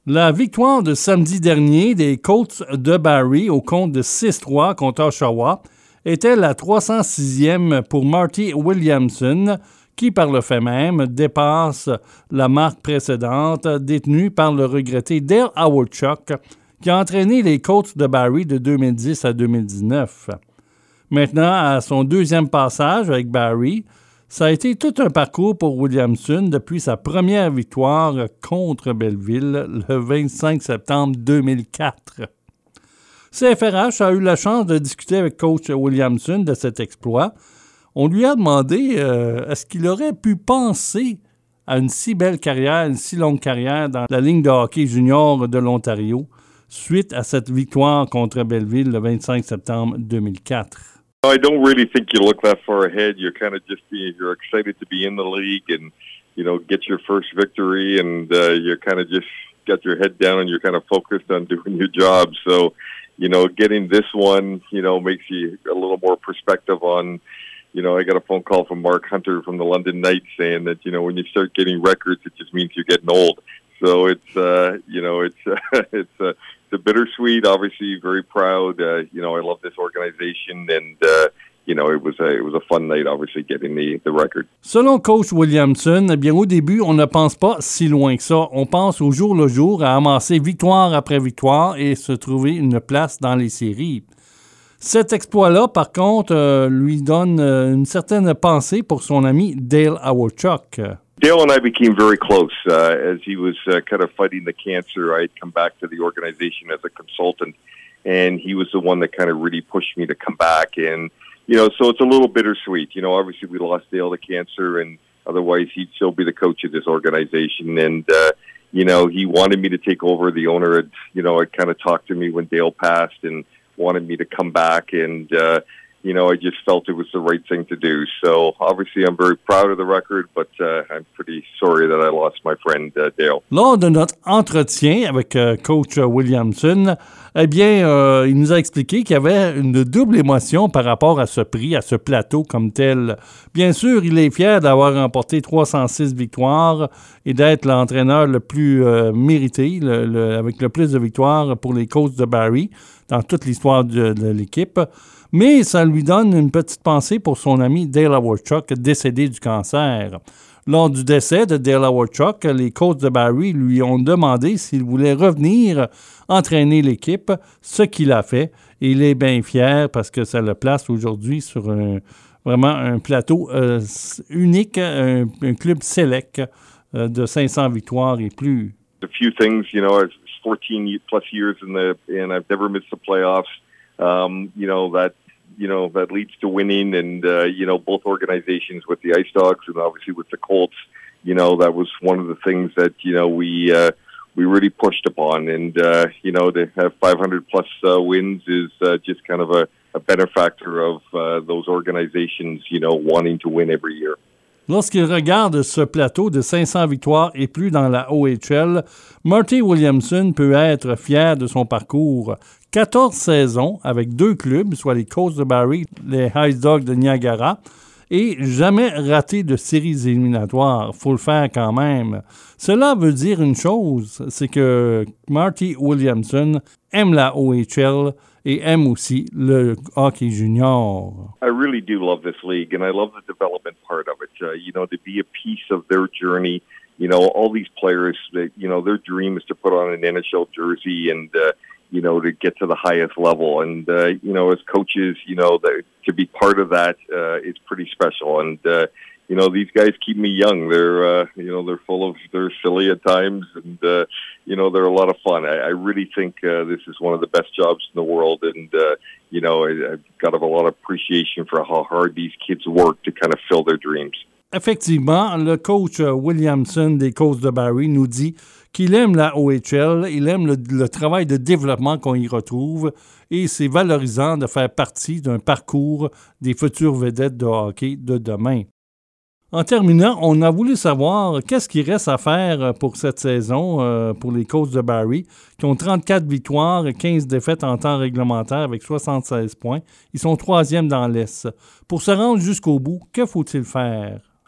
La victoire de samedi dernier des Colts de Barrie au compte de 6-3 contre Oshawa était la 306e pour Marty Williamson, qui par le fait même dépasse la marque précédente détenue par le regretté Dale Hawerchuk, qui a entraîné les Colts de Barrie de 2010 à 2019. Maintenant, à son deuxième passage avec Barrie, ça a été tout un parcours pour Williamson depuis sa première victoire contre Belleville le 25 septembre 2004. CFRH a eu la chance de discuter avec coach Williamson de cet exploit. On lui a demandé est-ce qu'il aurait pu penser à une si belle carrière, une si longue carrière dans la ligne de hockey junior de l'Ontario suite à cette victoire contre Belleville le 25 septembre 2004. I don't really think you look that far ahead. You're kind of just you're excited to be in the league and, get your first victory, and you're kind of just got your head down and you're kind of focused on doing your job. So, getting this one, makes you a little more perspective on, I got a phone call from Mark Hunter from the London Knights saying that, when you start getting records, it just means you're getting old. So it's it's bittersweet. Obviously, very proud. I love this organization, and it was a fun night. Obviously, getting the record. Selon coach Williamson, eh bien au début, on ne pense pas si loin que ça. On pense au jour le jour à amasser victoire après victoire et se trouver une place dans les séries. Cet exploit-là, par contre, lui donne une certaine pensée pour son ami Dale Hawerchuk. Dale and I became very close as he was kind of fighting the cancer. I had come back to the organization as a consultant, and he was the one that kind of really pushed me to come back. And, so it's a little bittersweet. Obviously we lost Dale to cancer, and otherwise he'd still be the coach of this organization. And, he wanted me to take over. The owner had kind of talked to me when Dale passed and wanted me to come back, and I just felt it was the right thing to do. So obviously I'm very proud of the record, but I'm pretty sorry that I lost my friend Dale. Lors de notre entretien avec coach Williamson, eh bien, il nous a expliqué qu'il y avait une double émotion par rapport à ce prix, à ce plateau comme tel. Bien sûr, il est fier d'avoir remporté 306 victoires et d'être l'entraîneur le plus mérité, avec le plus de victoires pour les Colts de Barrie dans toute l'histoire de l'équipe. Mais ça lui donne une petite pensée pour son ami Dale Hawerchuk, décédé du cancer. Lors du décès de Dale Hawerchuk, les Colts de Barrie lui ont demandé s'il voulait revenir entraîner l'équipe, ce qu'il a fait. Et il est bien fier parce que ça le place aujourd'hui sur vraiment un plateau unique, un club select de 500 victoires et plus. A few things, I've 14 plus years and I've never missed the playoffs. That leads to winning, and both organizations with the Ice Dogs and obviously with the Colts, that was one of the things that we really pushed upon, and to have 500 plus wins is just kind of a benefactor of those organizations, wanting to win every year. Lorsqu'il regarde ce plateau de 500 victoires et plus dans la OHL, Marty Williamson peut être fier de son parcours. 14 saisons avec 2 clubs, soit les Colts de Barrie, les Ice Dogs de Niagara, et jamais raté de séries éliminatoires. Il faut le faire quand même. Cela veut dire une chose, c'est que Marty Williamson aime la OHL et aime aussi le hockey junior. I really do love this league, and I love the development part of it. To be a piece of their journey. All these players, their dream is to put on an NHL jersey and, to get to the highest level. And, as coaches, to be part of that is pretty special. And, these guys keep me young. They're they're silly at times, and, they're a lot of fun. I really think this is one of the best jobs in the world, and, I've got a lot of appreciation for how hard these kids work to kind of fill their dreams. Effectivement, le coach Williamson des Colts de Barrie nous dit qu'il aime la OHL, il aime le travail de développement qu'on y retrouve et c'est valorisant de faire partie d'un parcours des futures vedettes de hockey de demain. En terminant, on a voulu savoir qu'est-ce qu'il reste à faire pour cette saison pour les Colts de Barrie, qui ont 34 victoires et 15 défaites en temps réglementaire avec 76 points. Ils sont 3e dans l'Est. Pour se rendre jusqu'au bout, que faut-il faire?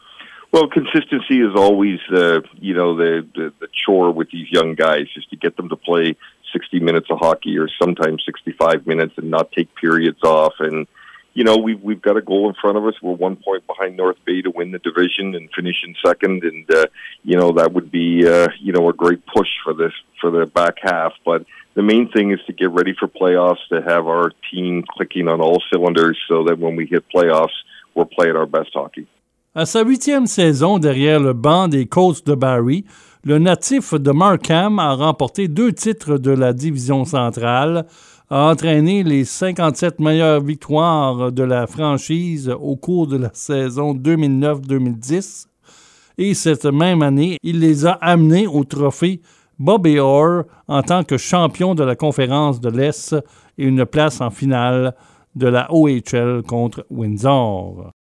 Well, consistency is always, the chore with these young guys, is to get them to play 60 minutes of hockey or sometimes 65 minutes and not take periods off. And, we've got a goal in front of us. We're 1 point behind North Bay to win the division and finish in second. And, that would be, a great push for the back half. But the main thing is to get ready for playoffs, to have our team clicking on all cylinders so that when we hit playoffs, we're playing our best hockey. À sa 8e saison derrière le banc des Colts de Barrie, le natif de Markham a remporté 2 titres de la division centrale, a entraîné les 57 meilleures victoires de la franchise au cours de la saison 2009-2010 et cette même année, il les a amenés au trophée Bobby Orr en tant que champion de la conférence de l'Est et une place en finale de la OHL contre Windsor.